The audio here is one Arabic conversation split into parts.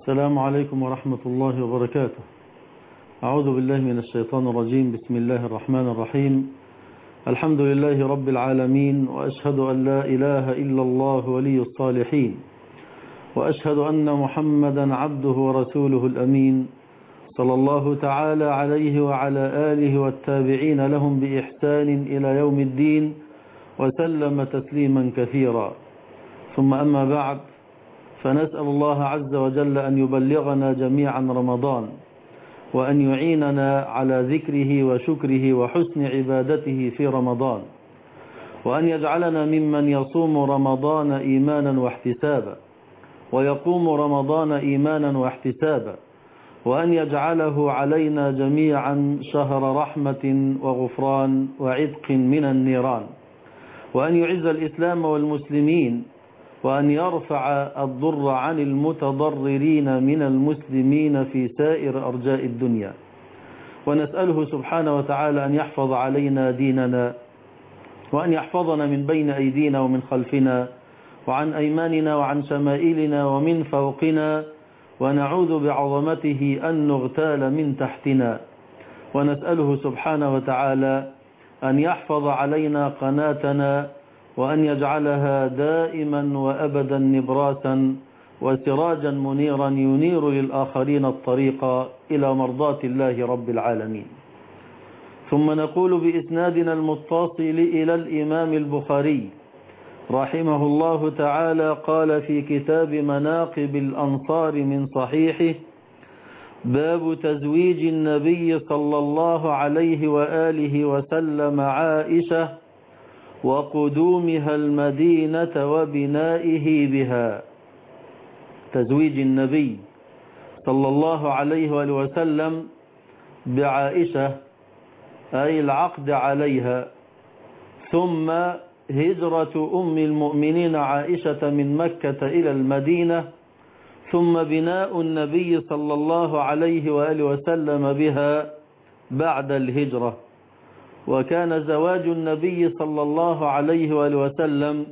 السلام عليكم ورحمة الله وبركاته. أعوذ بالله من الشيطان الرجيم. بسم الله الرحمن الرحيم. الحمد لله رب العالمين، وأشهد أن لا إله إلا الله ولي الصالحين، وأشهد أن محمدا عبده ورسوله الأمين، صلى الله تعالى عليه وعلى آله والتابعين لهم بإحسان إلى يوم الدين، وسلم تسليما كثيرا. ثم أما بعد، فنسأل الله عز وجل أن يبلغنا جميعا رمضان، وأن يعيننا على ذكره وشكره وحسن عبادته في رمضان، وأن يجعلنا ممن يصوم رمضان إيمانا واحتسابا، ويقوم رمضان إيمانا واحتسابا، وأن يجعله علينا جميعا شهر رحمة وغفران وعتق من النيران، وأن يعز الإسلام والمسلمين، وأن يرفع الضر عن المتضررين من المسلمين في سائر أرجاء الدنيا. ونسأله سبحانه وتعالى أن يحفظ علينا ديننا، وأن يحفظنا من بين أيدينا ومن خلفنا وعن أيماننا وعن شمائلنا ومن فوقنا، ونعوذ بعظمته أن نغتال من تحتنا. ونسأله سبحانه وتعالى أن يحفظ علينا قناتنا، وأن يجعلها دائما وأبدا نبراسا وسراجا منيرا ينير للآخرين الطريق إلى مرضاة الله رب العالمين. ثم نقول بإسنادنا المتصل إلى الإمام البخاري رحمه الله تعالى، قال في كتاب مناقب الأنصار من صحيحه: باب تزويج النبي صلى الله عليه وآله وسلم عائشة وقدومها المدينة وبنائه بها. تزويج النبي صلى الله عليه وآله وسلم بعائشة، أي العقد عليها، ثم هجرة أم المؤمنين عائشة من مكة إلى المدينة، ثم بناء النبي صلى الله عليه وآله وسلم بها بعد الهجرة. وكان زواج النبي صلى الله عليه وآله وسلم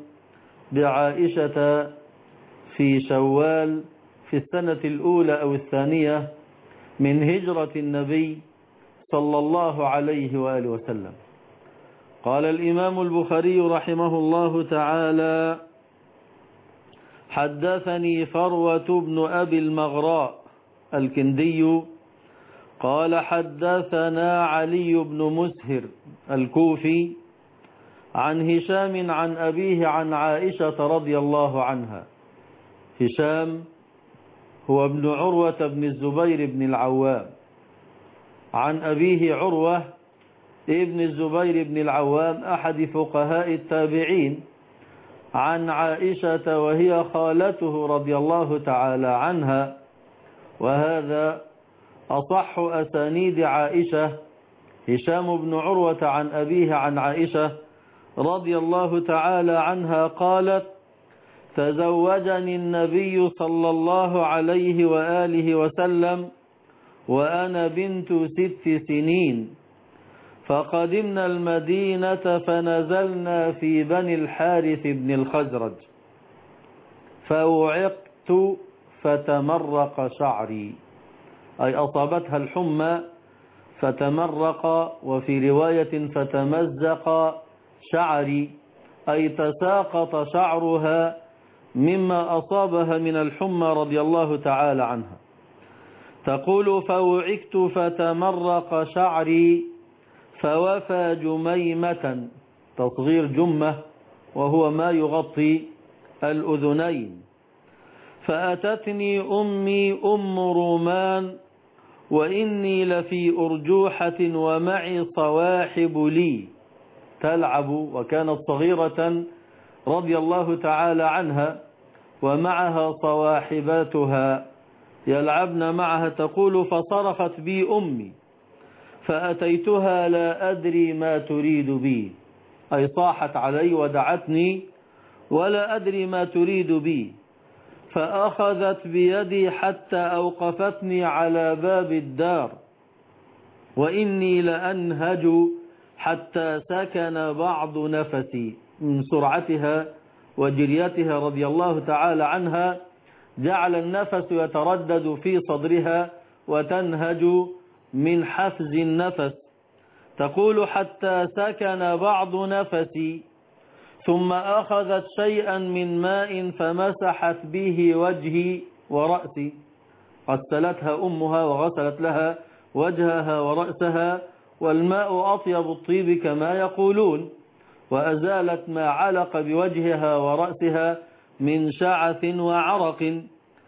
بعائشة في شوال في السنة الأولى أو الثانية من هجرة النبي صلى الله عليه وآله وسلم. قال الإمام البخاري رحمه الله تعالى: حدثني فروة بن أبي المغراء الكندي قال حدثنا علي بن مسهر الكوفي عن هشام عن أبيه عن عائشة رضي الله عنها. هشام هو ابن عروة بن الزبير بن العوام، عن أبيه عروة ابن الزبير بن العوام أحد فقهاء التابعين، عن عائشة وهي خالته رضي الله تعالى عنها. وهذا أصح أسانيد عائشة، هشام بن عروة عن أبيه عن عائشة رضي الله تعالى عنها قالت: تزوجني النبي صلى الله عليه وآله وسلم وأنا بنت 6 سنين، فقدمنا المدينة فنزلنا في بني الحارث بن الخزرج، فوعقت فتمرق شعري، أي أصابتها الحمى فتمرق، وفي رواية فتمزق شعري، أي تساقط شعرها مما أصابها من الحمى رضي الله تعالى عنها. تقول: فوعكت فتمرق شعري فوفى جميمة، تصغير جمة وهو ما يغطي الأذنين، فأتتني أمي أم رومان وإني لفي أرجوحة ومعي صواحب لي تلعب، وكانت صغيرة رضي الله تعالى عنها ومعها صواحباتها يلعبن معها. تقول: فصرخت بي أمي فأتيتها لا أدري ما تريد بي، أي صاحت علي ودعتني ولا أدري ما تريد بي، فأخذت بيدي حتى أوقفتني على باب الدار، وإني لأنهج حتى سكن بعض نفسي، من سرعتها وجريتها رضي الله تعالى عنها جعل النفس يتردد في صدرها وتنهج من حفز النفس. تقول حتى سكن بعض نفسي ثم أخذت شيئا من ماء فمسحت به وجهي ورأسي. غسلتها أمها وغسلت لها وجهها ورأسها، والماء أطيب الطيب كما يقولون، وأزالت ما علق بوجهها ورأسها من شعث وعرق.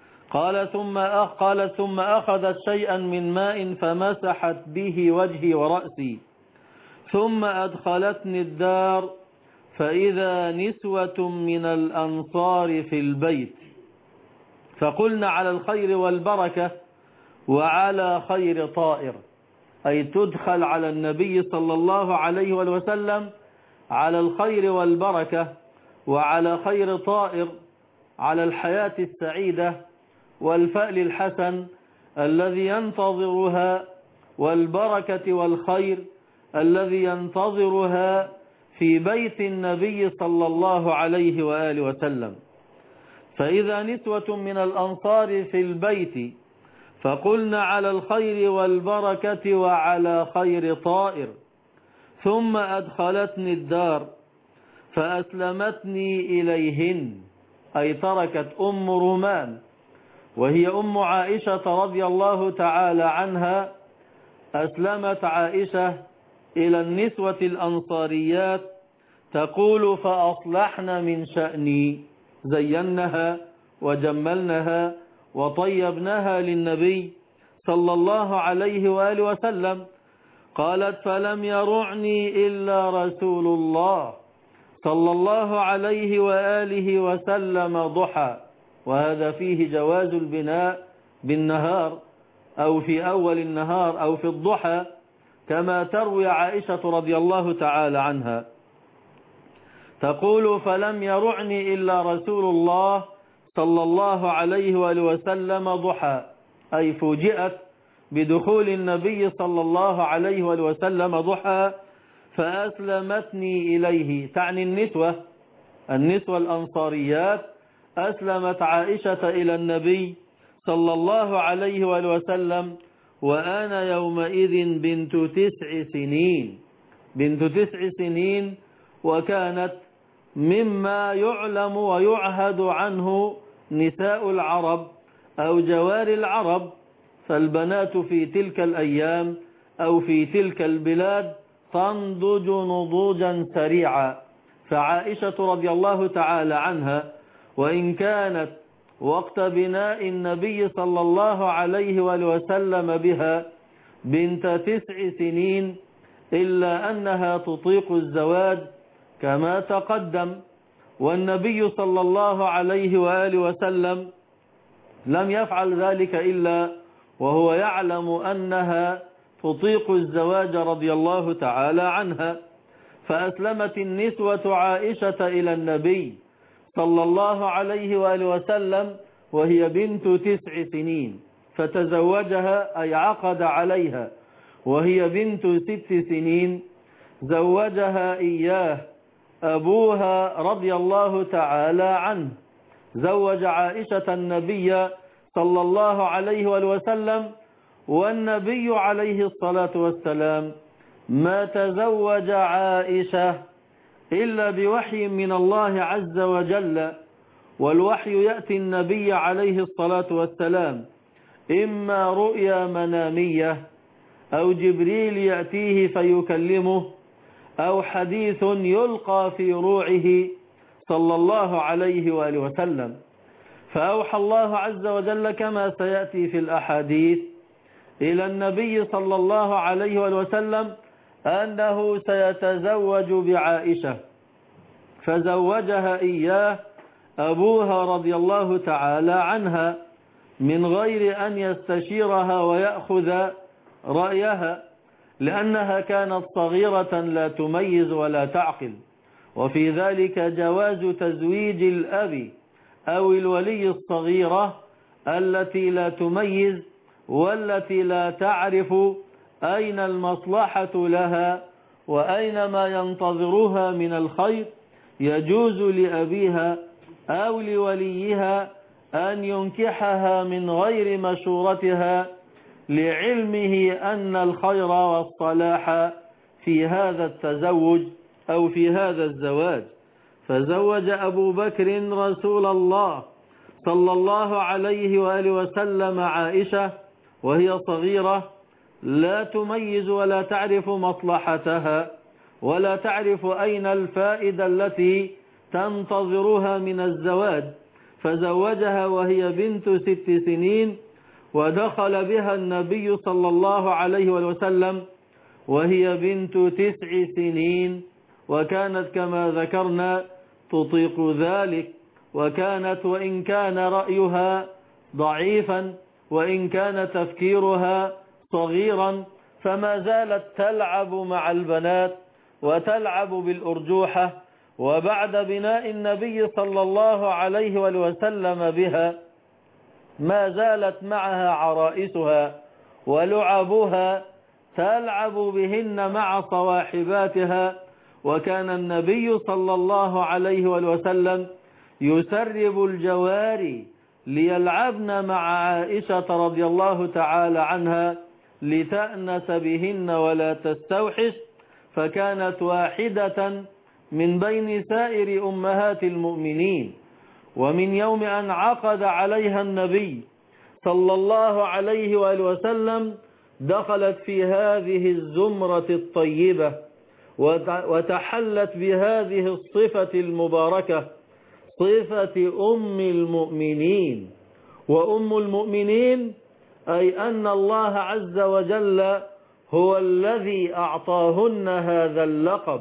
قالت ثم أخذت شيئا من ماء فمسحت به وجهي ورأسي، ثم أدخلتني الدار فإذا نسوة من الأنصار في البيت، فقلنا على الخير والبركة وعلى خير طائر، أي تدخل على النبي صلى الله عليه وسلم على الخير والبركة وعلى خير طائر، على الحياة السعيدة والفأل الحسن الذي ينتظرها، والبركة والخير الذي ينتظرها في بيت النبي صلى الله عليه وآله وسلم. فإذا نسوة من الأنصار في البيت فقلنا على الخير والبركة وعلى خير طائر، ثم أدخلتني الدار فأسلمتني إليهن، أي تركت أم رومان وهي أم عائشة رضي الله تعالى عنها، أسلمت عائشة إلى النسوة الأنصاريات. تقول فأصلحن من شأني، زينها وجملنها وطيبناها للنبي صلى الله عليه وآله وسلم. قالت فلم يرعني إلا رسول الله صلى الله عليه وآله وسلم ضحى، وهذا فيه جواز البناء بالنهار أو في أول النهار أو في الضحى كما تروي عائشة رضي الله تعالى عنها. تقول فلم يرعني إلا رسول الله صلى الله عليه وآله وسلم ضحى، أي فوجئت بدخول النبي صلى الله عليه وآله وسلم ضحى فأسلمتني إليه، تعني النسوة الأنصاريات أسلمت عائشة إلى النبي صلى الله عليه وآله وسلم وأنا يومئذ بنت 9 سنين، وكانت مما يعلم ويعهد عنه نساء العرب أو جوار العرب، فالبنات في تلك الأيام أو في تلك البلاد تنضج نضوجا سريعا. فعائشة رضي الله تعالى عنها وإن كانت وقت بناء النبي صلى الله عليه وآله وسلم بها بنت 9 سنين إلا أنها تطيق الزواج كما تقدم، والنبي صلى الله عليه وآله وسلم لم يفعل ذلك إلا وهو يعلم أنها تطيق الزواج رضي الله تعالى عنها. فأسلمت النسوة عائشة إلى النبي صلى الله عليه وآله وسلم وهي بنت 9 سنين، فتزوجها أي عقد عليها وهي بنت 6 سنين، زوجها إياه أبوها رضي الله تعالى عنه. زوج عائشة النبي صلى الله عليه وآله وسلم، والنبي عليه الصلاة والسلام ما تزوج عائشة إلا بوحي من الله عز وجل، والوحي يأتي النبي عليه الصلاة والسلام إما رؤيا منامية أو جبريل يأتيه فيكلمه أو حديث يلقى في روعه صلى الله عليه وآله وسلم. فأوحى الله عز وجل كما سيأتي في الأحاديث إلى النبي صلى الله عليه وآله وسلم أنه سيتزوج بعائشة، فزوجها إياه أبوها رضي الله تعالى عنها من غير أن يستشيرها ويأخذ رأيها، لأنها كانت صغيرة لا تميز ولا تعقل. وفي ذلك جواز تزويج الأب أو الولي الصغيرة التي لا تميز والتي لا تعرف أين المصلحة لها وأين ما ينتظرها من الخير، يجوز لأبيها أو لوليها أن ينكحها من غير مشورتها لعلمه أن الخير والصلاح في هذا التزوج أو في هذا الزواج. فزوج أبو بكر رسول الله صلى الله عليه وآله وسلم عائشة وهي صغيرة لا تميز ولا تعرف مصلحتها ولا تعرف أين الفائدة التي تنتظرها من الزواج، فزوجها وهي بنت 6 سنين، ودخل بها النبي صلى الله عليه وسلم وهي بنت 9 سنين، وكانت كما ذكرنا تطيق ذلك، وكانت وإن كان رأيها ضعيفا وإن كان تفكيرها صغيرا فما زالت تلعب مع البنات وتلعب بالأرجوحة. وبعد بناء النبي صلى الله عليه وسلم بها ما زالت معها عرائسها ولعبها تلعب بهن مع صواحباتها. وكان النبي صلى الله عليه وسلم يسرب الجواري ليلعبن مع عائشة رضي الله تعالى عنها لتأنس بهن ولا تستوحش، فكانت واحدة من بين سائر أمهات المؤمنين. ومن يوم أن عقد عليها النبي صلى الله عليه وآله وسلم دخلت في هذه الزمرة الطيبة وتحلت بهذه الصفة المباركة، صفة أم المؤمنين. وأم المؤمنين أي أن الله عز وجل هو الذي أعطاهن هذا اللقب،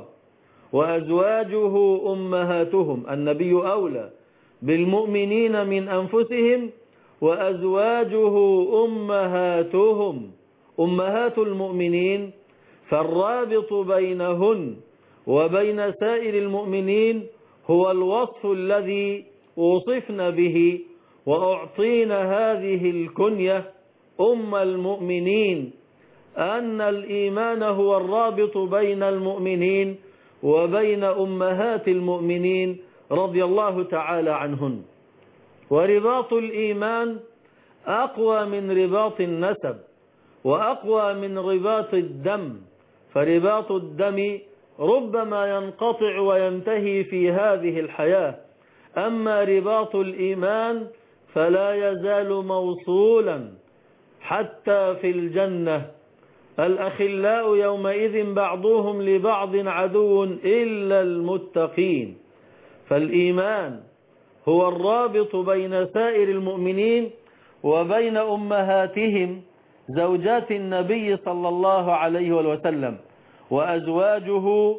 وأزواجه أمهاتهم، النبي أولى بالمؤمنين من أنفسهم وأزواجه أمهاتهم، أمهات المؤمنين. فالرابط بينهن وبين سائر المؤمنين هو الوصف الذي وصفن به وأعطين هذه الكنية أم المؤمنين، أن الإيمان هو الرابط بين المؤمنين وبين أمهات المؤمنين رضي الله تعالى عنهن. ورباط الإيمان أقوى من رباط النسب وأقوى من رباط الدم، فرباط الدم ربما ينقطع وينتهي في هذه الحياة، أما رباط الإيمان فلا يزال موصولا حتى في الجنة. الأخلاء يومئذ بعضهم لبعض عدو إلا المتقين. فالإيمان هو الرابط بين سائر المؤمنين وبين أمهاتهم زوجات النبي صلى الله عليه وسلم، وأزواجه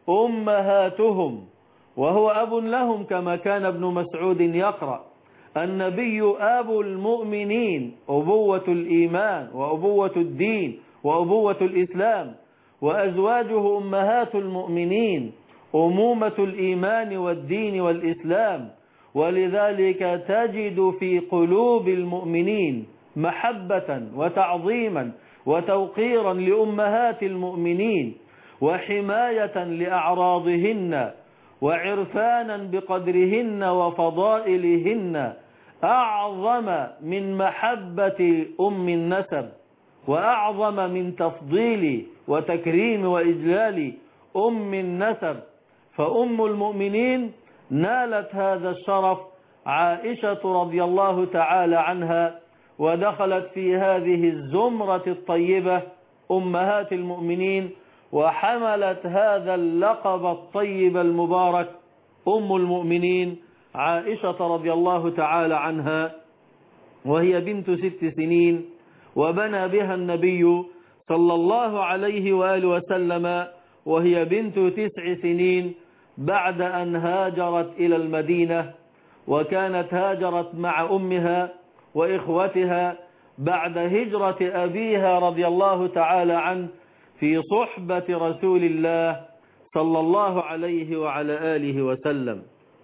أمهاتهم وهو أب لهم، كما كان ابن مسعود يقرأ: النبي أبو المؤمنين، أبوة الإيمان وأبوة الدين وأبوة الإسلام، وأزواجه أمهات المؤمنين، أمومة الإيمان والدين والإسلام. ولذلك تجد في قلوب المؤمنين محبة وتعظيما وتوقيرا لأمهات المؤمنين، وحماية لأعراضهن، وعرفانا بقدرهن وفضائلهن، أعظم من محبة أم النسب، وأعظم من تفضيل وتكريم وإجلال أم النسب. فأم المؤمنين نالت هذا الشرف عائشة رضي الله تعالى عنها، ودخلت في هذه الزمرة الطيبة أمهات المؤمنين، وحملت هذا اللقب الطيب المبارك أم المؤمنين عائشة رضي الله تعالى عنها، وهي بنت 6 سنين، وبنى بها النبي صلى الله عليه وآله وسلم وهي بنت 9 سنين بعد أن هاجرت إلى المدينة. وكانت هاجرت مع أمها وإخوتها بعد هجرة أبيها رضي الله تعالى عنه في صحبة رسول الله صلى الله عليه وعلى آله وسلم.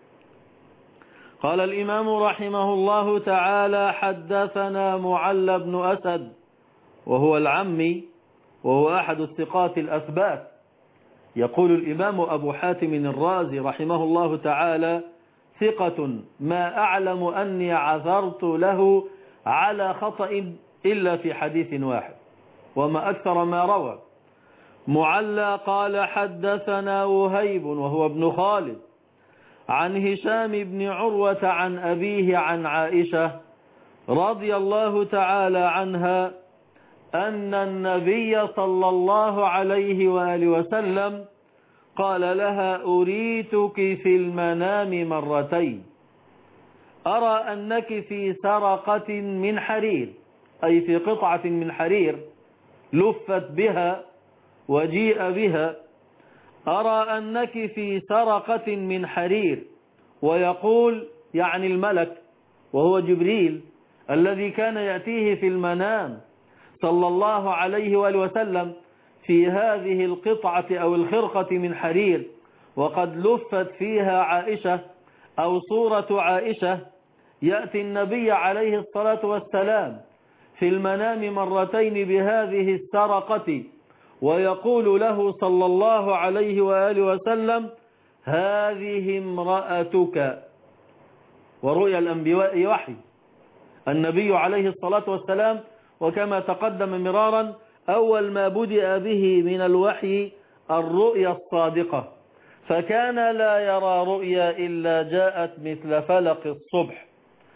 قال الإمام رحمه الله تعالى: حدثنا معل بن أسد، وهو العمي، وهو أحد الثقات الأثبات. يقول الإمام أبو حاتم الرازي رحمه الله تعالى ثقة ما أعلم أني عثرت له على خطأ إلا في حديث واحد وما أكثر ما روى. معلى قال حدثنا وهيب وهو ابن خالد عن هشام بن عروة عن أبيه عن عائشة رضي الله تعالى عنها أن النبي صلى الله عليه وآله وسلم قال لها أريتك في المنام مرتين أرى أنك في سرقة من حرير، أي في قطعة من حرير لفت بها وجيء بها، أرى أنك في سرقة من حرير، ويقول يعني الملك وهو جبريل الذي كان يأتيه في المنام صلى الله عليه وآله وسلم في هذه القطعة أو الخرقة من حرير وقد لفت فيها عائشة أو صورة عائشة، يأتي النبي عليه الصلاة والسلام في المنام مرتين بهذه السرقة ويقول له صلى الله عليه وآله وسلم هذه امرأتك. ورؤيا الأنبياء وحي، النبي عليه الصلاة والسلام وكما تقدم مرارا أول ما بدأ به من الوحي الرؤيا الصادقة، فكان لا يرى رؤيا إلا جاءت مثل فلق الصبح.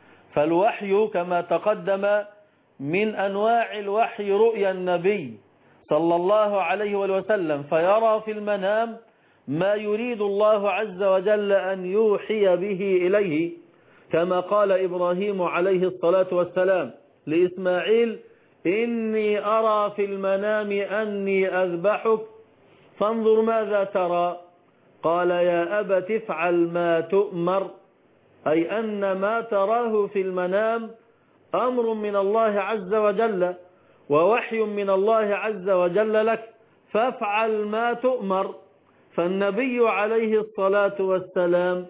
فالوحي كما تقدم من أنواع الوحي رؤيا النبي صلى الله عليه وسلم، فيرى في المنام ما يريد الله عز وجل أن يوحي به إليه، كما قال إبراهيم عليه الصلاة والسلام لإسماعيل إني أرى في المنام أني أذبحك فانظر ماذا ترى، قال يا أبت افعل ما تؤمر، أي أن ما تراه في المنام أمر من الله عز وجل ووحي من الله عز وجل لك فافعل ما تؤمر. فالنبي عليه الصلاة والسلام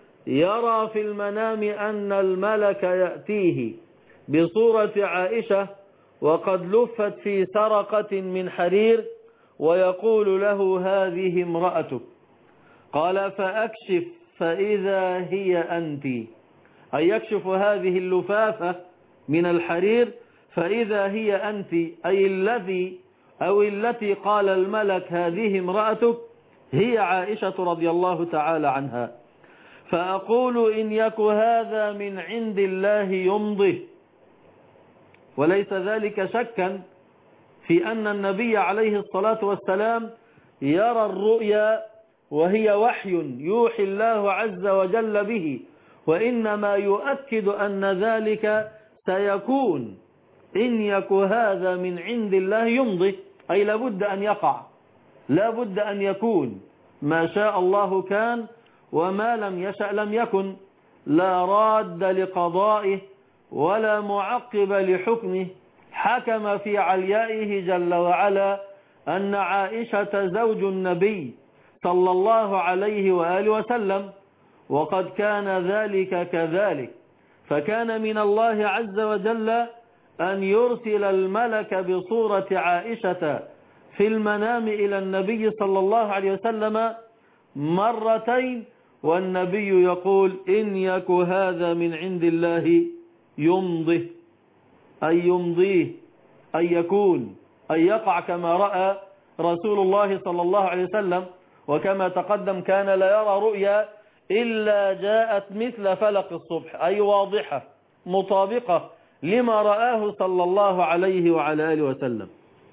يرى في المنام أن الملك يأتيه بصورة عائشة وقد لفت في سرقة من حرير ويقول له هذه امرأتك. قال فأكشف فإذا هي أنت، أي يكشف هذه اللفافة من الحرير فإذا هي أنت، أي التي قال الملك هذه امرأتك هي عائشة رضي الله تعالى عنها. فأقول إن يك هذا من عند الله يمضه، وليس ذلك شكا في أن النبي عليه الصلاة والسلام يرى الرؤيا وهي وحي يوحي الله عز وجل به، وإنما يؤكد أن ذلك سيكون إن يك هذا من عند الله يمضي، أي لابد أن يقع، لابد أن يكون، ما شاء الله كان وما لم يشأ لم يكن، لا راد لقضائه ولا معقب لحكمه. حكم في عليائه جل وعلا أن عائشة زوج النبي صلى الله عليه وآله وسلم، وقد كان ذلك كذلك، فكان من الله عز وجل أن يرسل الملك بصورة عائشة في المنام إلى النبي صلى الله عليه وسلم مرتين، والنبي يقول إن يك هذا من عند الله يمضه، أي يمضيه، أي يكون، أي يقع كما رأى رسول الله صلى الله عليه وسلم. وكما تقدم كان لا يرى رؤيا إلا جاءت مثل فلق الصبح، أي واضحة مطابقة لما رآه صلى الله عليه وعلى آله وسلم.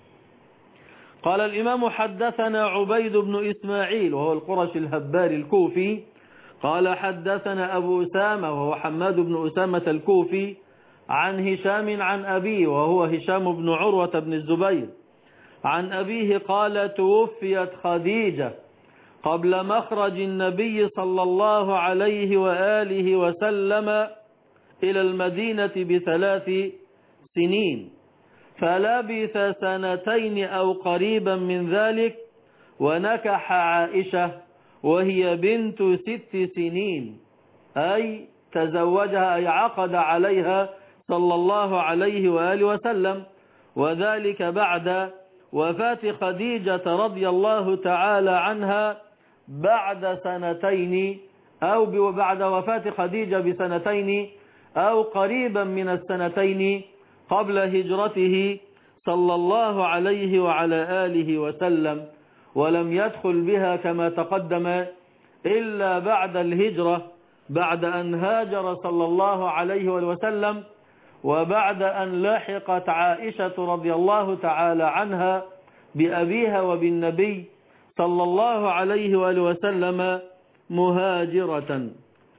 قال الإمام حدثنا عبيد بن إسماعيل وهو القرشي الهباري الكوفي قال حدثنا أبو أسامة وهو حماد بن أسامة الكوفي عن هشام عن أبيه وهو هشام بن عروة بن الزبير عن أبيه قال توفيت خديجة قبل مخرج النبي صلى الله عليه وآله وسلم إلى المدينة ب3 سنين، فلبث 2 أو قريبا من ذلك، ونكح عائشة وهي بنت 6 سنين، أي تزوجها أي عقد عليها صلى الله عليه وآله وسلم، وذلك بعد وفاة خديجة رضي الله تعالى عنها بعد 2 أو بعد وفاة خديجة بسنتين أو قريبا من السنتين قبل هجرته صلى الله عليه وعلى آله وسلم، ولم يدخل بها كما تقدم إلا بعد الهجرة، بعد أن هاجر صلى الله عليه وسلم، وبعد أن لحقت عائشة رضي الله تعالى عنها بأبيها وبالنبي صلى الله عليه وآله وسلم مهاجرة.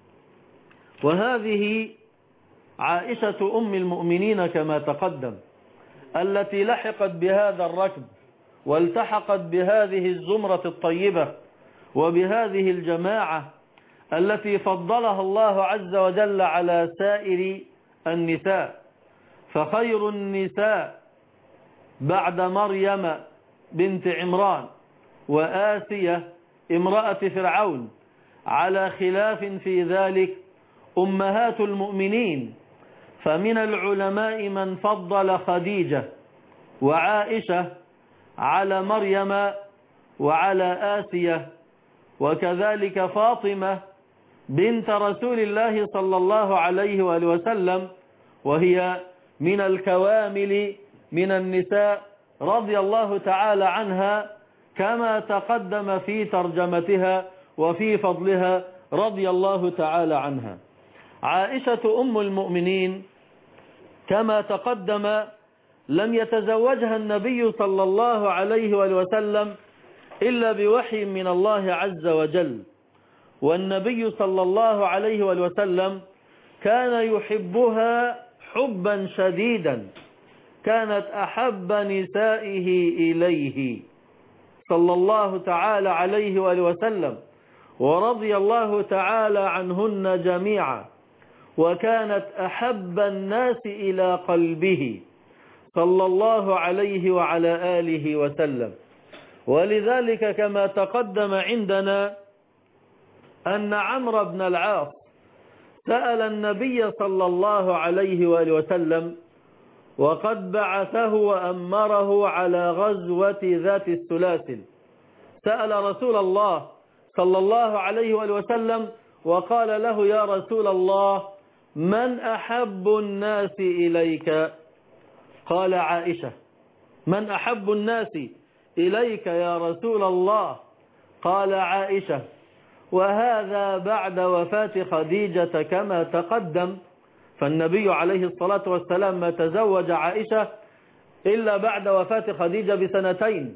وهذه عائشة أم المؤمنين كما تقدم، التي لحقت بهذا الركب والتحقت بهذه الزمرة الطيبة وبهذه الجماعة التي فضلها الله عز وجل على سائر النساء. فخير النساء بعد مريم بنت عمران وآسية امرأة فرعون على خلاف في ذلك أمهات المؤمنين، فمن العلماء من فضل خديجة وعائشة على مريم وعلى آسية، وكذلك فاطمة بنت رسول الله صلى الله عليه وآله وسلم، وهي من الكوامل من النساء رضي الله تعالى عنها كما تقدم في ترجمتها وفي فضلها رضي الله تعالى عنها. عائشة أم المؤمنين كما تقدم لم يتزوجها النبي صلى الله عليه وسلم إلا بوحي من الله عز وجل، والنبي صلى الله عليه وسلم كان يحبها حبا شديدا، كانت أحب نسائه إليه صلى الله تعالى عليه وسلم، ورضي الله تعالى عنهن جميعا، وكانت أحب الناس إلى قلبه صلى الله عليه وعلى آله وسلم. ولذلك كما تقدم عندنا أن عمرو بن العاص سأل النبي صلى الله عليه وآله وسلم وقد بعثه وأمره على غزوة ذات السلاسل، سأل رسول الله صلى الله عليه وآله وسلم وقال له: يا رسول الله، من أحب الناس إليك؟ قال: عائشة. من أحب الناس إليك يا رسول الله؟ قال: عائشة. وهذا بعد وفاة خديجة كما تقدم، فالنبي عليه الصلاة والسلام ما تزوج عائشة إلا بعد وفاة خديجة بسنتين،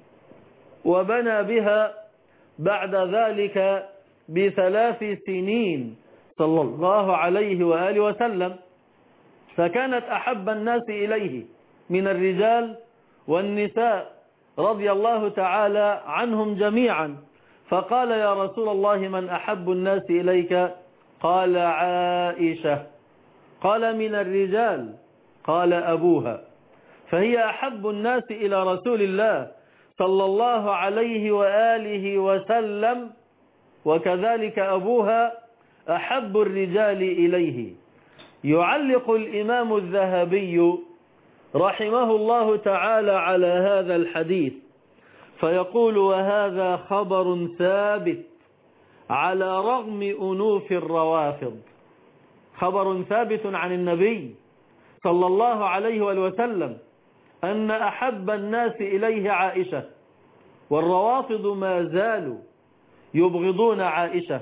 وبنى بها بعد ذلك ب3 سنين صلى الله عليه وآله وسلم، فكانت أحب الناس إليه من الرجال والنساء رضي الله تعالى عنهم جميعا. فقال: يا رسول الله، من أحب الناس إليك؟ قال: عائشة. قال: من الرجال؟ قال: أبوها. فهي أحب الناس إلى رسول الله صلى الله عليه وآله وسلم، وكذلك أبوها أحب الرجال إليه. يعلق الإمام الذهبي رحمه الله تعالى على هذا الحديث فيقول: وهذا خبر ثابت على رغم أنوف الروافض. خبر ثابت عن النبي صلى الله عليه وسلم أن أحب الناس إليه عائشة، والروافض ما زالوا يبغضون عائشة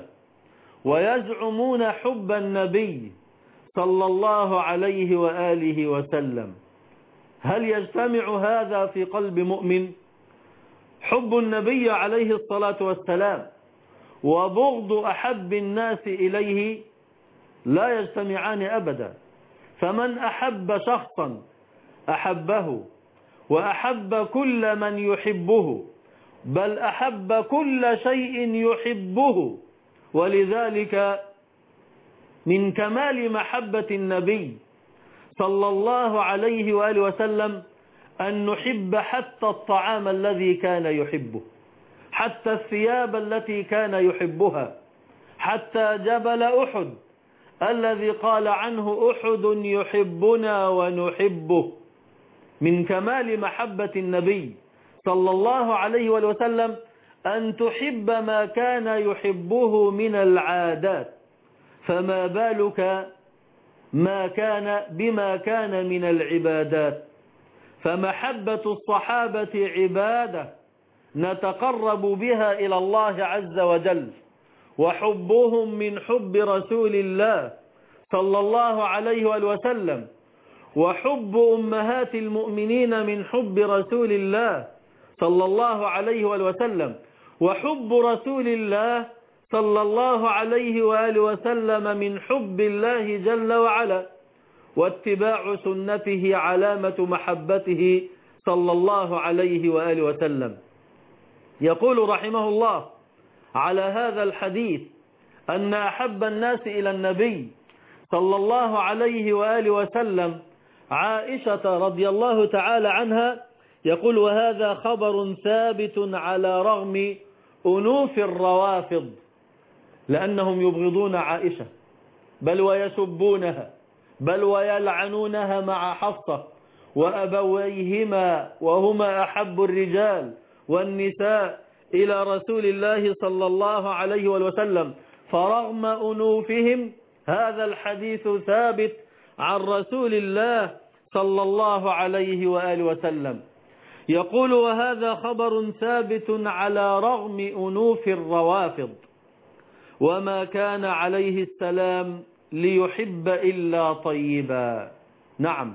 ويزعمون حب النبي صلى الله عليه وآله وسلم. هل يجتمع هذا في قلب مؤمن؟ حب النبي عليه الصلاة والسلام وبغض أحب الناس إليه لا يجتمعان أبدا. فمن أحب شخصا أحبه وأحب كل من يحبه، بل أحب كل شيء يحبه. ولذلك من كمال محبة النبي صلى الله عليه وآله وسلم أن نحب حتى الطعام الذي كان يحبه، حتى الثياب التي كان يحبها، حتى جبل أحد الذي قال عنه: أحد يحبنا ونحبه. من كمال محبة النبي صلى الله عليه وسلم أن تحب ما كان يحبه من العادات، فما بالك بما كان من العبادات. فمحبة الصحابة عبادة نتقرب بها إلى الله عز وجل، وحبهم من حب رسول الله صلى الله عليه وسلم، وحب أمهات المؤمنين من حب رسول الله صلى الله عليه وسلم، وحب رسول الله صلى الله عليه وآله وسلم من حب الله جل وعلا، واتباع سنته علامة محبته صلى الله عليه وآله وسلم. يقول رحمه الله على هذا الحديث أن أحب الناس إلى النبي صلى الله عليه وآله وسلم عائشة رضي الله تعالى عنها. يقول: وهذا خبر ثابت على رغم أنوف الروافض، لأنهم يبغضون عائشة، بل ويسبونها، بل ويلعنونها مع حفصة وأبويهما، وهما أحب الرجال والنساء إلى رسول الله صلى الله عليه وسلم. فرغم أنوفهم هذا الحديث ثابت عن رسول الله صلى الله عليه وآله وسلم. يقول: وهذا خبر ثابت على رغم أنوف الروافض، وما كان عليه السلام ليحب إلا طيبا. نعم،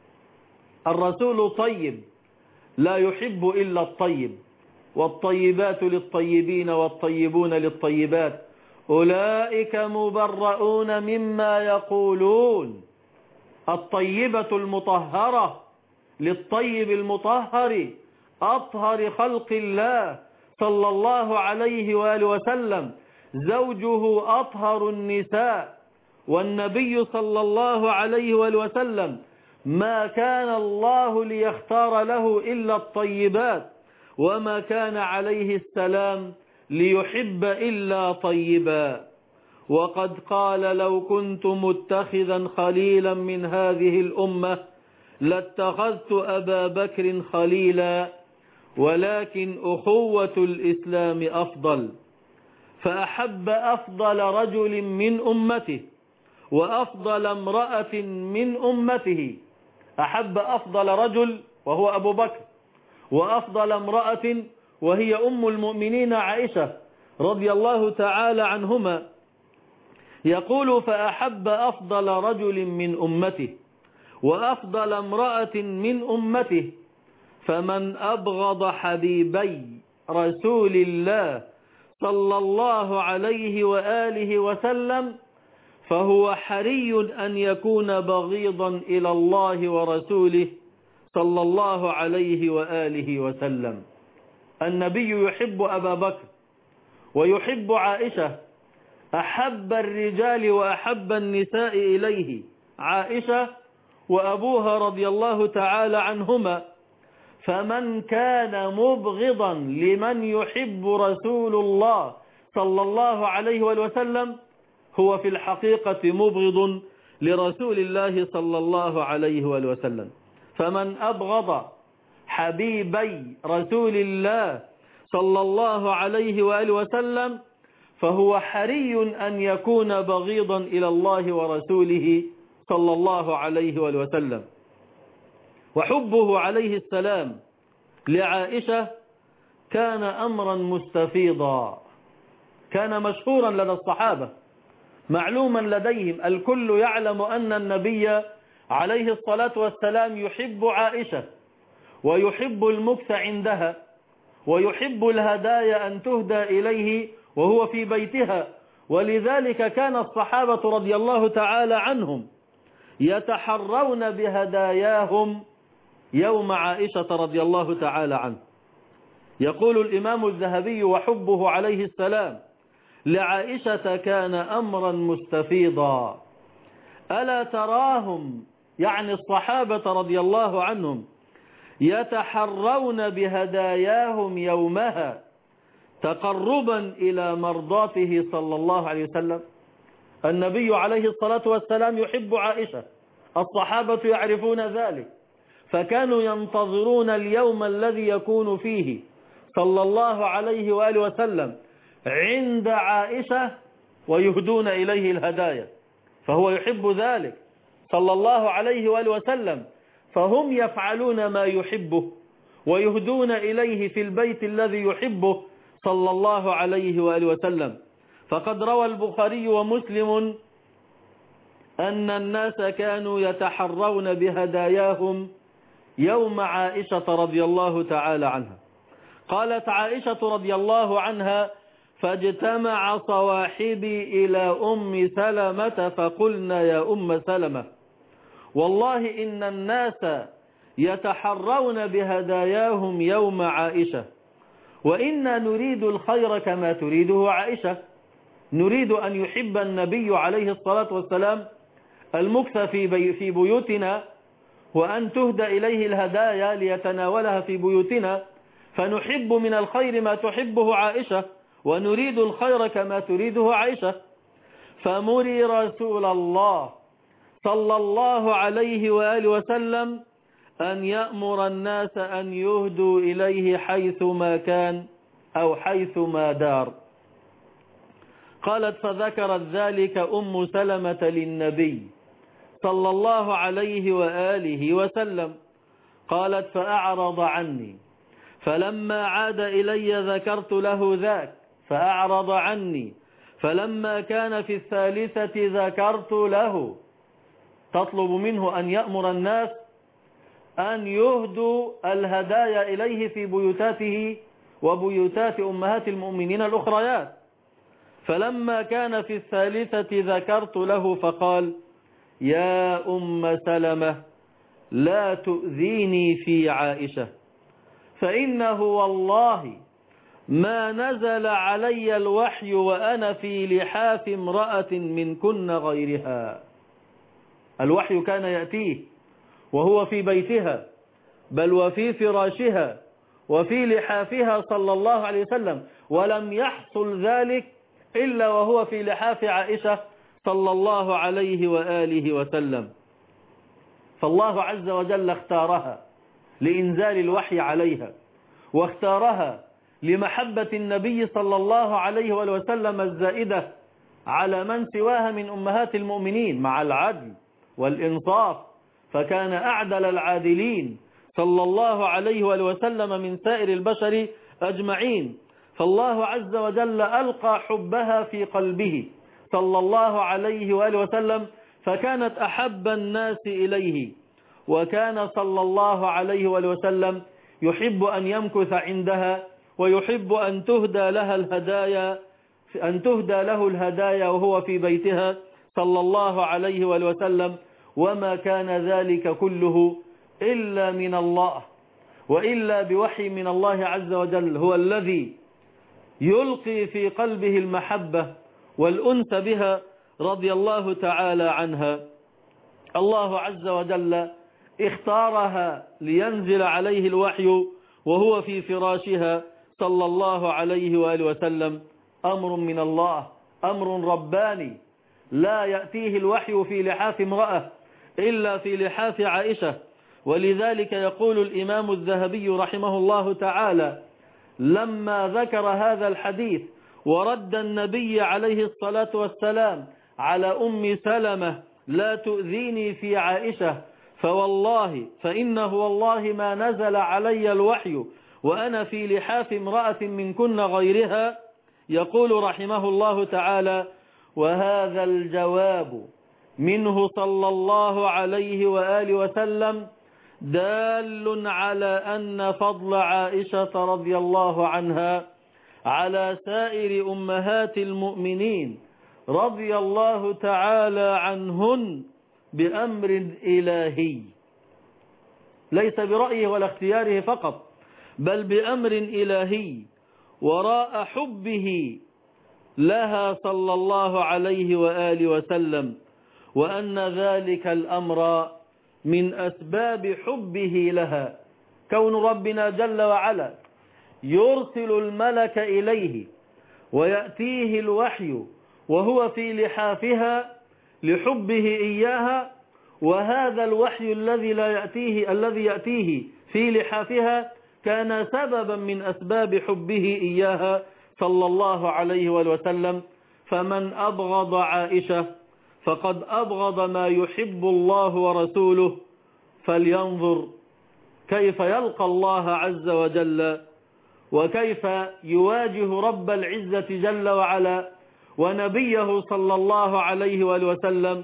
الرسول طيب لا يحب إلا الطيب، والطيبات للطيبين والطيبون للطيبات، أولئك مبرؤون مما يقولون. الطيبة المطهرة للطيب المطهر أطهر خلق الله صلى الله عليه وآله وسلم، زوجه أطهر النساء، والنبي صلى الله عليه وآله وسلم ما كان الله ليختار له إلا الطيبات، وما كان عليه السلام ليحب إلا طيبا. وقد قال: لو كنت متخذا خليلا من هذه الأمة لاتخذت أبا بكر خليلا، ولكن أخوة الإسلام أفضل. فأحب أفضل رجل من أمته وأفضل امرأة من أمته. أحب أفضل رجل وهو أبو بكر، وأفضل امرأة وهي أم المؤمنين عائشة رضي الله تعالى عنهما. يقول: فأحب أفضل رجل من أمته وأفضل امرأة من أمته. فمن أبغض حبيبي رسول الله صلى الله عليه وآله وسلم فهو حري أن يكون بغيضا إلى الله ورسوله صلى الله عليه وآله وسلم. النبي يحب أبا بكر ويحب عائشة، أحب الرجال وأحب النساء إليه عائشة وأبوها رضي الله تعالى عنهما. فمن كان مبغضا لمن يحب رسول الله صلى الله عليه وسلم هو في الحقيقة مبغض لرسول الله صلى الله عليه وسلم. فمن أبغض حبيبي رسول الله صلى الله عليه وآله وسلم فهو حري أن يكون بغيضا إلى الله ورسوله صلى الله عليه وآله وسلم. وحبه عليه السلام لعائشة كان أمرا مستفيضا، كان مشهورا لدى الصحابة، معلوما لديهم، الكل يعلم أن النبي عليه الصلاة والسلام يحب عائشة، ويحب المكث عندها، ويحب الهدايا أن تهدى إليه وهو في بيتها. ولذلك كان الصحابة رضي الله تعالى عنهم يتحرون بهداياهم يوم عائشة رضي الله تعالى عنه. يقول الإمام الذهبي: وحبه عليه السلام لعائشة كان أمرا مستفيضا. ألا تراهم، يعني الصحابة رضي الله عنهم، يتحرون بهداياهم يومها تقربا إلى مرضاته صلى الله عليه وسلم. النبي عليه الصلاة والسلام يحب عائشة، الصحابة يعرفون ذلك، فكانوا ينتظرون اليوم الذي يكون فيه صلى الله عليه وآله وسلم عند عائشة ويهدون إليه الهدايا، فهو يحب ذلك صلى الله عليه وآله وسلم، فهم يفعلون ما يحبه ويهدون إليه في البيت الذي يحبه صلى الله عليه وآله وسلم. فقد روى البخاري ومسلم أن الناس كانوا يتحرون بهداياهم يوم عائشة رضي الله تعالى عنها. قالت عائشة رضي الله عنها: فاجتمع صواحبي إلى أم سلمة فقلنا يا أم سلمة والله إن الناس يتحرون بهداياهم يوم عائشة، وإنا نريد الخير كما تريده عائشة، نريد أن يحب النبي عليه الصلاة والسلام المكث في بيوتنا، وأن تهدى إليه الهدايا ليتناولها في بيوتنا، فنحب من الخير ما تحبه عائشة ونريد الخير كما تريده عائشة. فمري رسول الله صلى الله عليه وآله وسلم أن يأمر الناس أن يهدوا إليه حيثما كان أو حيثما دار. قالت: فذكرت ذلك أم سلمة للنبي صلى الله عليه وآله وسلم. قالت: فأعرض عني، فلما عاد إلي ذكرت له ذاك فأعرض عني، فلما كان في الثالثة ذكرت له. تطلب منه أن يأمر الناس أن يهدوا الهدايا إليه في بيوتاته وبيوتات أمهات المؤمنين الأخريات. فلما كان في الثالثة ذكرت له فقال: يا أم سلمة لا تؤذيني في عائشة، فإنه والله ما نزل علي الوحي وأنا في لحاف امرأة منكن غيرها. الوحي كان يأتيه وهو في بيتها، بل وفي فراشها وفي لحافها صلى الله عليه وسلم، ولم يحصل ذلك إلا وهو في لحاف عائشة صلى الله عليه وآله وسلم. فالله عز وجل اختارها لإنزال الوحي عليها، واختارها لمحبة النبي صلى الله عليه وآله وسلم الزائدة على من سواها من أمهات المؤمنين مع العدل والإنصاف، فكان أعدل العادلين صلى الله عليه وآله وسلم من سائر البشر أجمعين. فالله عز وجل ألقى حبها في قلبه صلى الله عليه وآله وسلم، فكانت أحب الناس إليه، وكان صلى الله عليه وآله وسلم يحب أن يمكث عندها، ويحب أن تهدى له الهدايا وهو في بيتها صلى الله عليه وآله وسلم. وما كان ذلك كله إلا من الله، وإلا بوحي من الله عز وجل، هو الذي يلقي في قلبه المحبة والأنس بها رضي الله تعالى عنها. الله عز وجل اختارها لينزل عليه الوحي وهو في فراشها صلى الله عليه وآله وسلم. أمر من الله، أمر رباني، لا يأتيه الوحي في لحاف امرأة إلا في لحاف عائشة. ولذلك يقول الإمام الذهبي رحمه الله تعالى لما ذكر هذا الحديث ورد النبي عليه الصلاة والسلام على أم سلمة: لا تؤذيني في عائشة، فإنه والله ما نزل علي الوحي وأنا في لحاف امرأة منكن غيرها. يقول رحمه الله تعالى: وهذا الجواب منه صلى الله عليه وآله وسلم دال على أن فضل عائشة رضي الله عنها على سائر أمهات المؤمنين رضي الله تعالى عنهن بأمر إلهي، ليس برأيه ولا اختياره فقط، بل بأمر إلهي وراء حبه لها صلى الله عليه وآله وسلم، وأن ذلك الأمر من أسباب حبه لها كون ربنا جل وعلا يرسل الملك إليه ويأتيه الوحي وهو في لحافها لحبه إياها، وهذا الوحي الذي يأتيه في لحافها كان سببا من أسباب حبه إياها صلى الله عليه وسلم. فمن أبغض عائشة فقد أبغض ما يحب الله ورسوله، فلينظر كيف يلقى الله عز وجل، وكيف يواجه رب العزة جل وعلا ونبيه صلى الله عليه وسلم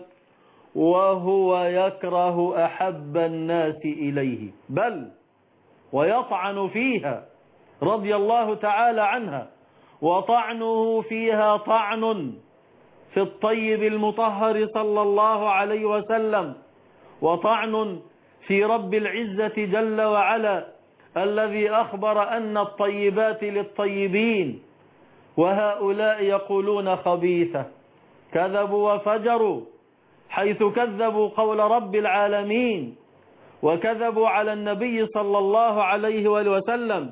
وهو يكره أحب الناس إليه، بل ويطعن فيها رضي الله تعالى عنها، وطعنه فيها طعن في الطيب المطهر صلى الله عليه وسلم، وطعن في رب العزة جل وعلا الذي أخبر أن الطيبات للطيبين، وهؤلاء يقولون خبيثة، كذبوا وفجروا حيث كذبوا قول رب العالمين، وكذبوا على النبي صلى الله عليه وسلم،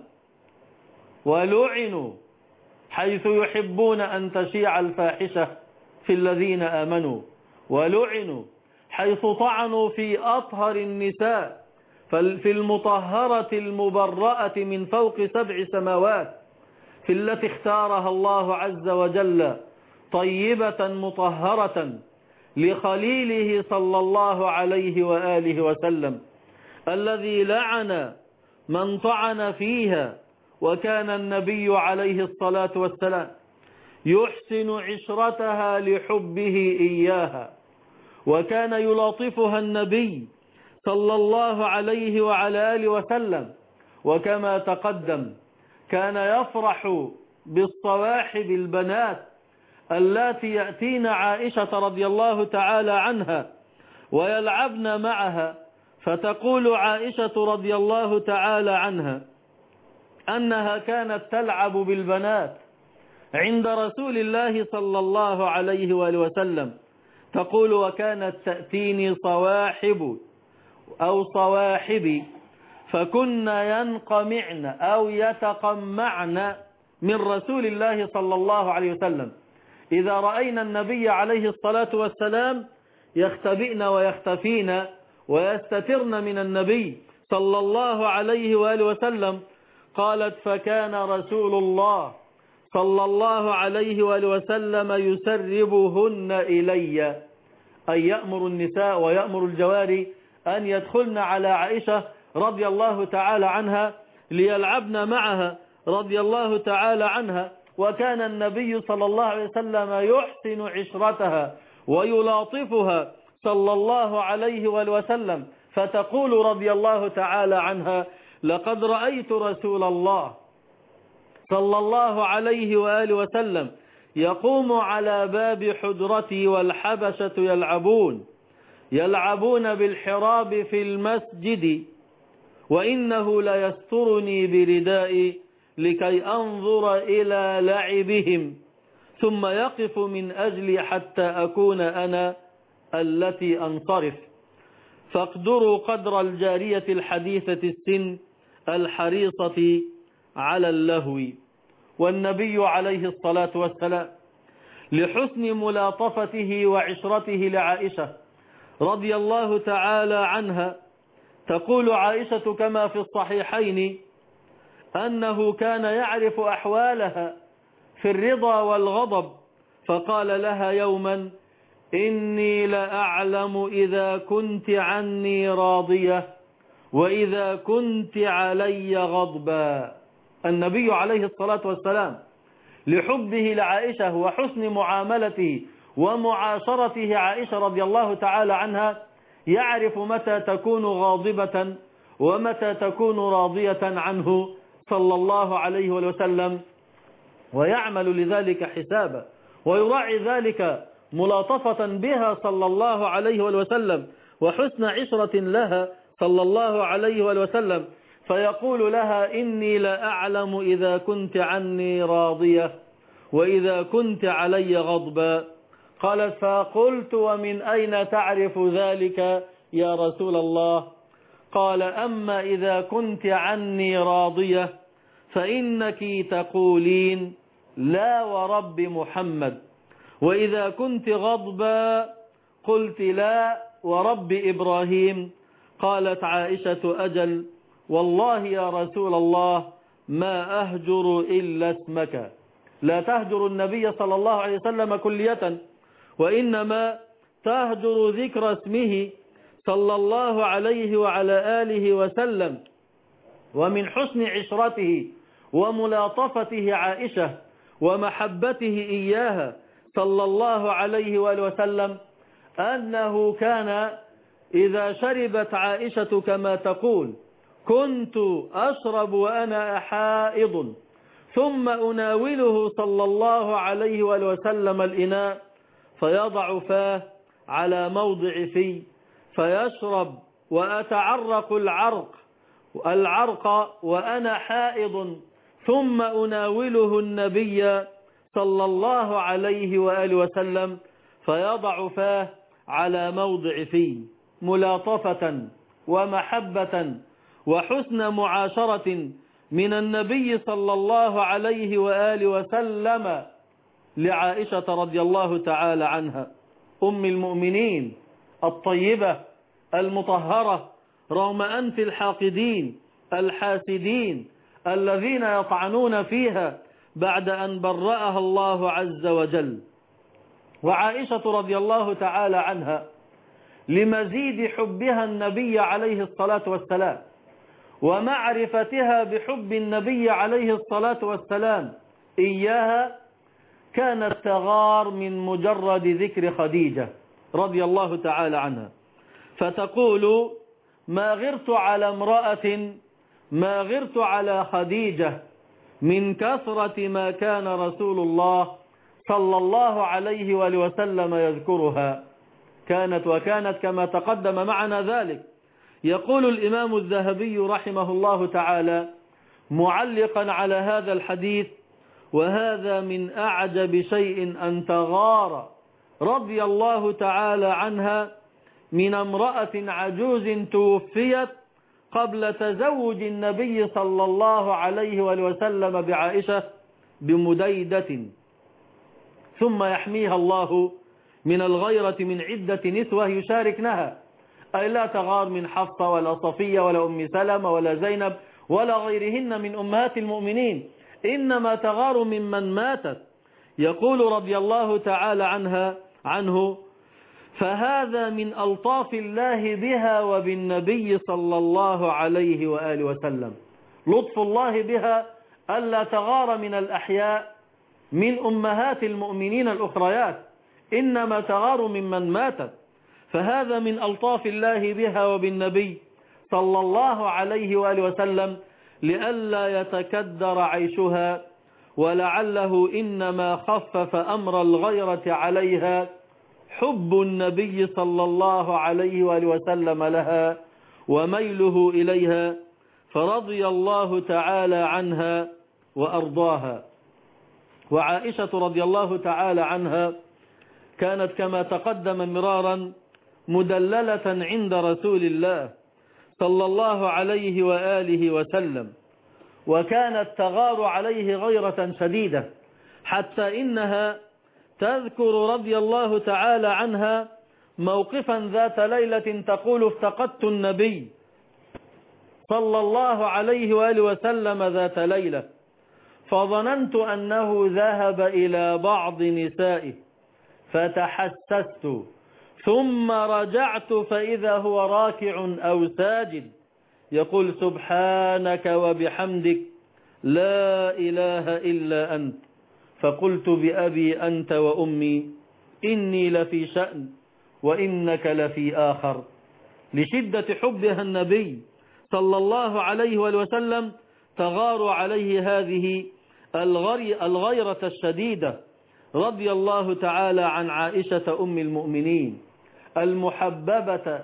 ولعنوا حيث يحبون أن تشيع الفاحشة في الذين آمنوا، ولعنوا حيث طعنوا في أطهر النساء، في المطهرة المبرأة من فوق 7 سماوات، في التي اختارها الله عز وجل طيبة مطهرة لخليله صلى الله عليه وآله وسلم، الذي لعن من طعن فيها. وكان النبي عليه الصلاة والسلام يحسن عشرتها لحبه إياها، وكان يلاطفها النبي صلى الله عليه وعلى آله وسلم. وكما تقدم كان يفرح بالصواحب البنات اللاتي يأتين عائشة رضي الله تعالى عنها ويلعبن معها، فتقول عائشة رضي الله تعالى عنها أنها كانت تلعب بالبنات عند رسول الله صلى الله عليه وآله وسلم، تقول وكانت تأتيني صواحب أو صواحبي فكن ينقمعن أو يتقمعن من رسول الله صلى الله عليه وسلم، إذا رأينا النبي عليه الصلاة والسلام يختبئن ويختفين ويستترن من النبي صلى الله عليه وآله وسلم. قالت فكان رسول الله صلى الله عليه وآله وسلم يسربهن إلي، أي يأمر النساء ويأمر الجواري أن يدخلن على عائشة رضي الله تعالى عنها ليلعبن معها رضي الله تعالى عنها. وكان النبي صلى الله عليه وسلم يحسن عشرتها ويلاطفها صلى الله عليه وسلم، فتقول رضي الله تعالى عنها لقد رأيت رسول الله صلى الله عليه وآله وسلم يقوم على باب حجرتي والحبشة يلعبون بالحراب في المسجد، وإنه ليسترني بردائي لكي أنظر إلى لعبهم، ثم يقف من أجلي حتى أكون أنا التي أنصرف، فاقدروا قدر الجارية الحديثة السن الحريصة على اللهو. والنبي عليه الصلاة والسلام لحسن ملاطفته وعشرته لعائشة رضي الله تعالى عنها، تقول عائشة كما في الصحيحين أنه كان يعرف أحوالها في الرضا والغضب، فقال لها يوما إني لأعلم إذا كنت عني راضية وإذا كنت علي غضبا. النبي عليه الصلاة والسلام لحبه لعائشة وحسن معاملته ومعاشرته عائشة رضي الله تعالى عنها يعرف متى تكون غاضبة ومتى تكون راضية عنه صلى الله عليه وسلم، ويعمل لذلك حسابا ويراعي ذلك ملاطفة بها صلى الله عليه وسلم وحسن عشرة لها صلى الله عليه وسلم، فيقول لها إني لأعلم إذا كنت عني راضية وإذا كنت علي غضبا. قالت فقلت ومن أين تعرف ذلك يا رسول الله؟ قال أما إذا كنت عني راضية فإنك تقولين لا ورب محمد، وإذا كنت غضبا قلت لا ورب إبراهيم. قالت عائشة أجل والله يا رسول الله ما أهجر إلا اسمك. لا تهجر النبي صلى الله عليه وسلم كلية، وإنما تهجر ذكر اسمه صلى الله عليه وعلى آله وسلم. ومن حسن عشرته وملاطفته عائشة ومحبته إياها صلى الله عليه وآله وسلم أنه كان إذا شربت عائشة كما تقول كنت أشرب وأنا حائض ثم أناوله صلى الله عليه وآله وسلم الإناء فيضع فاه على موضع في فيشرب وأتعرق العرق وأنا حائض ثم أناوله النبي صلى الله عليه وآله وسلم فيضع فاه على موضع فيه، ملاطفة ومحبة وحسن معاشرة من النبي صلى الله عليه وآله وسلم لعائشة رضي الله تعالى عنها أم المؤمنين الطيبة المطهرة، رغم أنف الحاقدين الحاسدين الذين يطعنون فيها بعد أن برأها الله عز وجل. وعائشة رضي الله تعالى عنها لمزيد حبها النبي عليه الصلاة والسلام ومعرفتها بحب النبي عليه الصلاة والسلام إياها كانت تغار من مجرد ذكر خديجة رضي الله تعالى عنها، فتقول ما غرت على امرأة ما غرت على خديجة من كثرة ما كان رسول الله صلى الله عليه وآله وسلم يذكرها. وكانت كما تقدم معنا ذلك. يقول الإمام الذهبي رحمه الله تعالى معلقا على هذا الحديث: وهذا من أعجب شيء أن تغار رضي الله تعالى عنها من امرأة عجوز توفيت قبل تزوج النبي صلى الله عليه وآله وسلم بعائشة بمديدة، ثم يحميها الله من الغيرة من عدة نسوة يشاركنها، أي لا تغار من حفصة ولا صفية ولا أم سلمة ولا زينب ولا غيرهن من أمهات المؤمنين، إنما تغار ممن ماتت. يقول رضي الله تعالى عنه: فهذا من ألطاف الله بها وبالنبي صلى الله عليه وآله وسلم. لطف الله بها ألا تغار من الأحياء من أمهات المؤمنين الأخريات، إنما تغار ممن ماتت. فهذا من ألطاف الله بها وبالنبي صلى الله عليه وآله وسلم لئلا يتكدر عيشها، ولعله إنما خفف أمر الغيرة عليها حب النبي صلى الله عليه وآله وسلم لها وميله إليها، فرضي الله تعالى عنها وأرضاها. وعائشة رضي الله تعالى عنها كانت كما تقدم مرارا مدللة عند رسول الله صلى الله عليه وآله وسلم، وكانت تغار عليه غيرة شديدة، حتى إنها تذكر رضي الله تعالى عنها موقفا ذات ليلة تقول: افتقدت النبي صلى الله عليه وآله وسلم ذات ليلة فظننت أنه ذهب إلى بعض نسائه فتحسست، ثم رجعت فإذا هو راكع أو ساجد يقول: سبحانك وبحمدك لا إله إلا أنت. فقلت: بأبي أنت وأمي إني لفي شأن وإنك لفي آخر. لشدة حبها النبي صلى الله عليه وسلم تغار عليه هذه الغيرة الشديدة رضي الله تعالى عن عائشة أم المؤمنين المحببة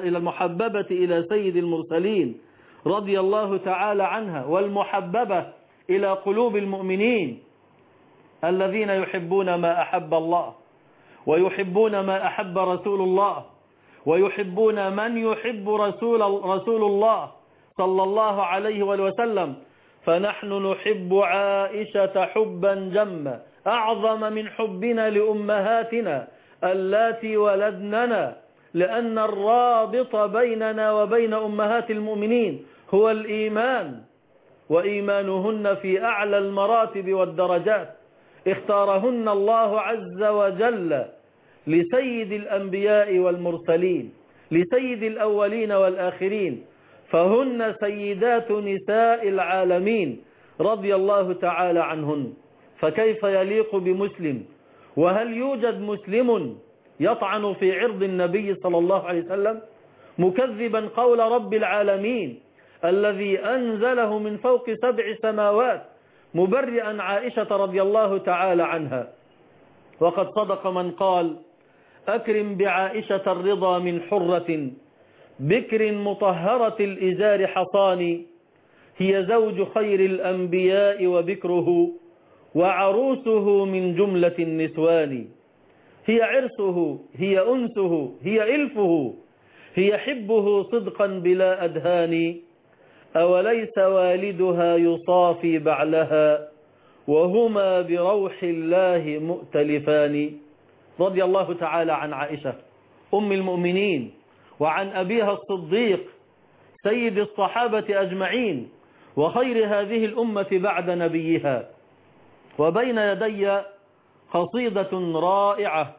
إلى سيد المرسلين رضي الله تعالى عنها، والمحببة إلى قلوب المؤمنين الذين يحبون ما أحب الله ويحبون ما أحب رسول الله ويحبون من يحب رسول الله صلى الله عليه وسلم. فنحن نحب عائشة حبا جما أعظم من حبنا لأمهاتنا اللاتي ولدننا، لأن الرابط بيننا وبين أمهات المؤمنين هو الإيمان، وإيمانهن في أعلى المراتب والدرجات، اختارهن الله عز وجل لسيد الأنبياء والمرسلين، لسيد الأولين والآخرين، فهن سيدات نساء العالمين رضي الله تعالى عنهن. فكيف يليق بمسلم؟ وهل يوجد مسلم يطعن في عرض النبي صلى الله عليه وسلم مكذبا قول رب العالمين الذي أنزله من فوق 7 سماوات مبرئا عائشة رضي الله تعالى عنها؟ وقد صدق من قال: أكرم بعائشة الرضا من حرة بكر مطهرة الإزار حصان، هي زوج خير الأنبياء وبكره وعروسه من جملة النسوان، هي عرسه، هي أنسه، هي إلفه، هي حبه صدقا بلا أدهان، أوليس والدها يصافي بعلها وهما بروح الله مؤتلفان. رضي الله تعالى عن عائشة أم المؤمنين، وعن أبيها الصديق سيد الصحابة أجمعين، وخير هذه الأمة بعد نبيها. وبين يدي قصيدة رائعة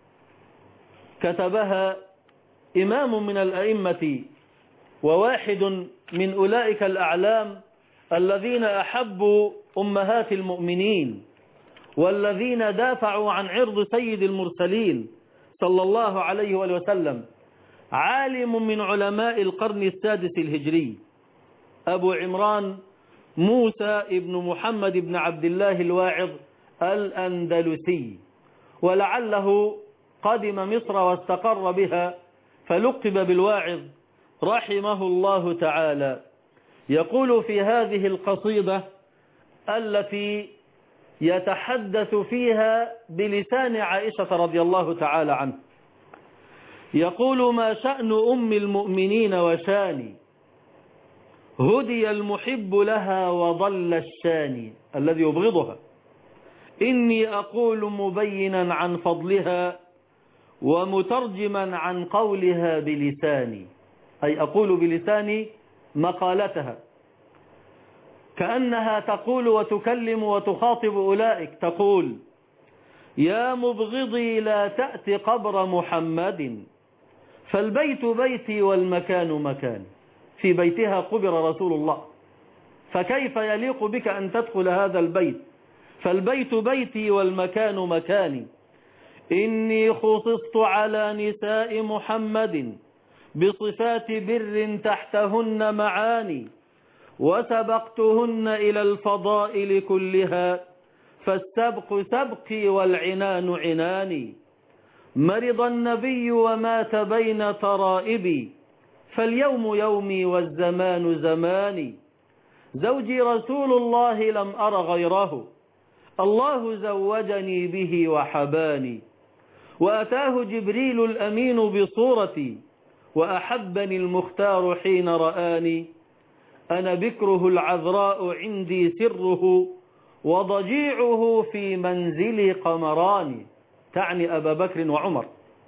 كتبها إمام من الأئمة، وواحد من أولئك الأعلام الذين أحبوا أمهات المؤمنين، والذين دافعوا عن عرض سيد المرسلين صلى الله عليه وسلم، عالم من علماء القرن السادس الهجري، أبو عمران موسى ابن محمد بن عبد الله الواعظ الأندلسي، ولعله قدم مصر واستقر بها فلقب بالواعظ رحمه الله تعالى. يقول في هذه القصيدة التي يتحدث فيها بلسان عائشة رضي الله تعالى عنه، يقول: ما شأن أم المؤمنين وشاني، هدي المحب لها وضل الشاني الذي يبغضها، إني أقول مبينا عن فضلها ومترجما عن قولها بلساني، أي أقول بلساني مقالتها، كأنها تقول وتكلم وتخاطب أولئك، تقول: يا مبغضي لا تأت قبر محمد، فالبيت بيتي والمكان مكاني. في بيتها قبر رسول الله، فكيف يليق بك أن تدخل هذا البيت؟ فالبيت بيتي والمكان مكاني، إني خصصت على نساء محمد بصفات بر تحتهن معاني، وسبقتهن إلى الفضائل كلها، فالسبق سبقي والعنان عناني، مرض النبي ومات بين ترائبي، فاليوم يومي والزمان زماني، زوجي رسول الله لم أر غيره، الله زوجني به وحباني، وأتاه جبريل الأمين بصورتي، وأحبني المختار حين رآني، أنا بكره العذراء عندي سره، وضجيعه في منزلي قمران، تعني أبا بكر وعمر.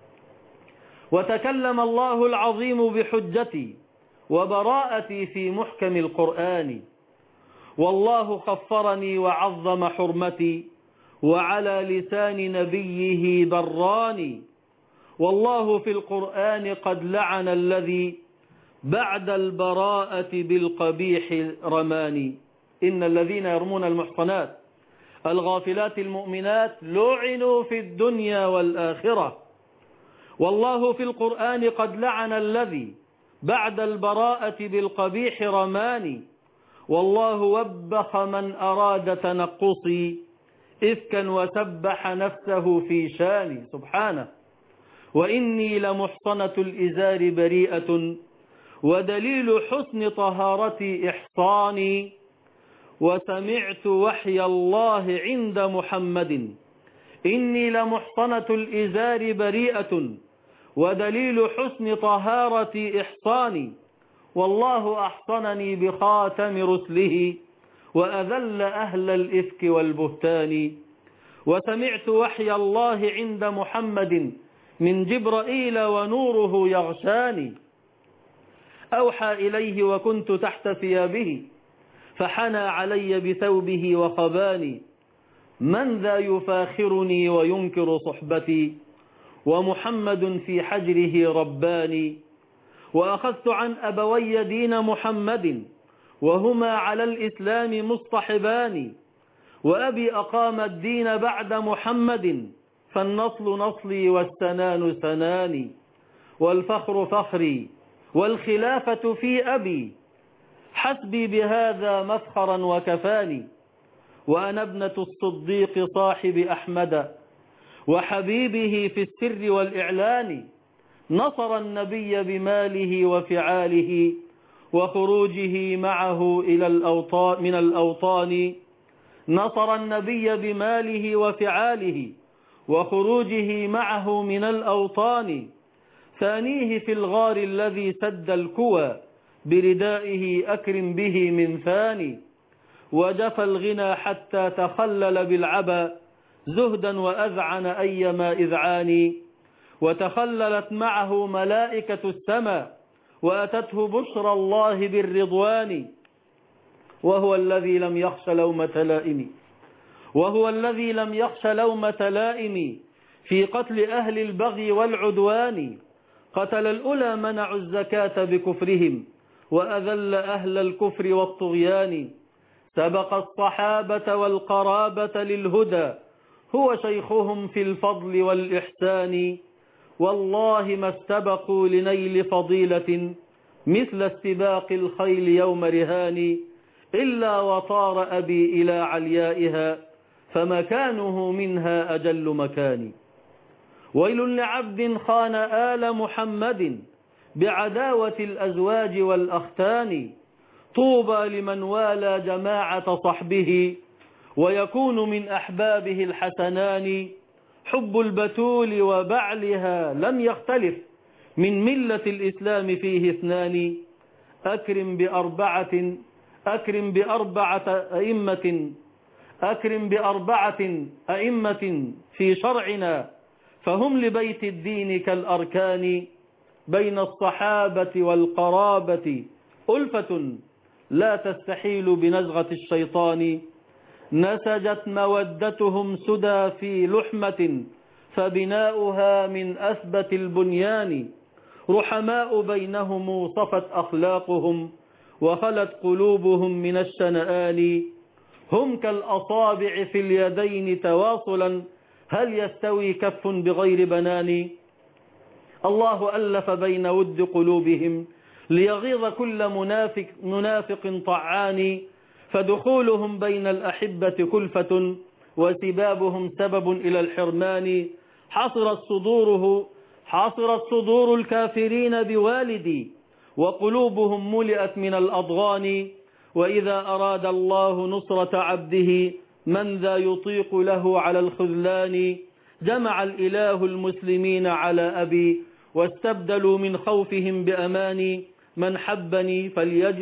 وتكلم الله العظيم بحجتي وبراءتي في محكم القرآن، والله خفرني وعظم حرمتي، وعلى لسان نبيه براني، والله في القرآن قد لعن الذي بعد البراءة بالقبيح رماني، إن الذين يرمون المحصنات الغافلات المؤمنات لعنوا في الدنيا والآخرة، والله في القرآن قد لعن الذي بعد البراءة بالقبيح رماني، والله وبخ من أراد تنقصي إفكا وسبح نفسه في شاني، سبحانه. وإني لمحصنة الإزار بريئة، ودليل حسن طهارتي إحصاني، وسمعت وحي الله عند محمد، إني لمحصنة الإزار بريئة، ودليل حسن طهارتي إحصاني، والله أحصنني بخاتم رسله، وأذل أهل الإفك والبهتان، وسمعت وحي الله عند محمد من جبرائيل ونوره يغشاني، أوحى إليه وكنت تحت ثيابه فحنى علي بثوبه وخباني. من ذا يفاخرني وينكر صحبتي ومحمد في حجره رباني. وأخذت عن أبوي دين محمد وهما على الإسلام مصطحبان. وأبي أقام الدين بعد محمد فالنصل نصلي والسنان سناني. والفخر فخري والخلافة في أبي حسبي بهذا مفخرا وكفاني. وأنا ابنة الصديق صاحب أحمد وحبيبه في السر والإعلان. نصر النبي بماله وفعاله وخروجه معه من الأوطان. نصر النبي بماله وفعاله وخروجه معه من الأوطان. ثانيه في الغار الذي سد الكوى بردائه أكرم به من ثاني. وجفى الغنى حتى تخلل بالعبا زهدا وأذعن أيما إذعان. وتخللت معه ملائكة السماء وأتته بشرى الله بالرضوان. وهو الذي لم يخش لومة لائم في قتل أهل البغي والعدوان. قتل الأولى منعوا الزكاة بكفرهم وأذل أهل الكفر والطغيان. سبق الصحابة والقرابة للهدى هو شيخهم في الفضل والإحسان. والله ما استبقوا لنيل فضيلة مثل استباق الخيل يوم رهان. إلا وطار أبي إلى عليائها فمكانه منها أجل مكان. ويل لعبد خان آل محمد بعداوة الأزواج والأختان. طوبى لمن والى جماعة صحبه ويكون من أحبابه الحسنان. حب البتول وبعلها لم يختلف من ملة الإسلام فيه اثنان. أكرم بأربعة أئمة في شرعنا فهم لبيت الدين كالأركان. بين الصحابة والقرابة ألفة لا تستحيل بنزغة الشيطان. نسجت مودتهم سدى في لحمة فبناؤها من أثبت البنيان. رحماء بينهم صفت أخلاقهم وخلت قلوبهم من الشنآن. هم كالأصابع في اليدين تواصلا هل يستوي كف بغير بنان. الله ألف بين ود قلوبهم ليغيظ كل منافق طعان. فدخولهم بين الأحبة كلفة وسبابهم سبب إلى الحرمان. حصرت صدور الكافرين بوالدي وقلوبهم ملئت من الأضغان. وإذا أراد الله نصرة عبده من ذا يطيق له على الخذلان. جمع الإله المسلمين على أبي واستبدلوا من خوفهم بأماني. من حبني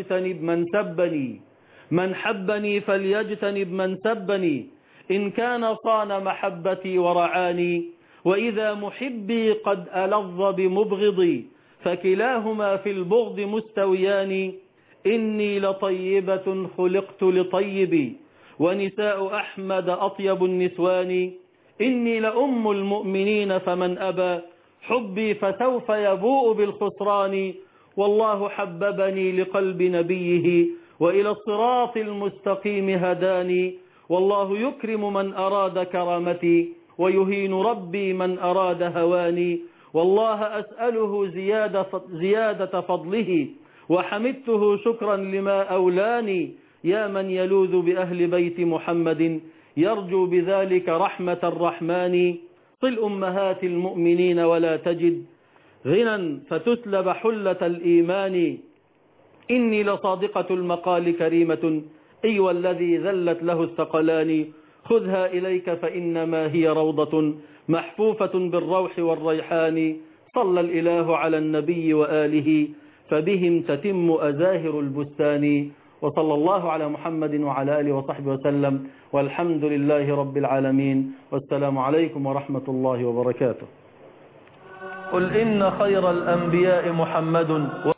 فليجتنب من سبني إن كان صان محبتي ورعاني. وإذا محبي قد ألظ بمبغضي فكلاهما في البغض مستويان. إني لطيبة خلقت لطيبي ونساء أحمد أطيب النسوان. إني لأم المؤمنين فمن أبى حبي فسوف يبوء بالخسران. والله حببني لقلب نبيه وإلى الصراط المستقيم هداني. والله يكرم من أراد كرامتي ويهين ربي من أراد هواني. والله أسأله زيادة فضله وحمدته شكرا لما أولاني. يا من يلوذ بأهل بيت محمد يرجو بذلك رحمة الرحمن. صل أمهات المؤمنين ولا تجد غنى فتسلب حلة الإيمان. إني لصادقة المقال كريمة أيوة الذي ذلت له الثقلان. خذها إليك فإنما هي روضة محفوفة بالروح والريحان. صلى الإله على النبي وآله فبهم تتم أزاهر البستان. وصلى الله على محمد وعلى آله وصحبه وسلم والحمد لله رب العالمين. والسلام عليكم ورحمة الله وبركاته. قل إن خير الأنبياء محمد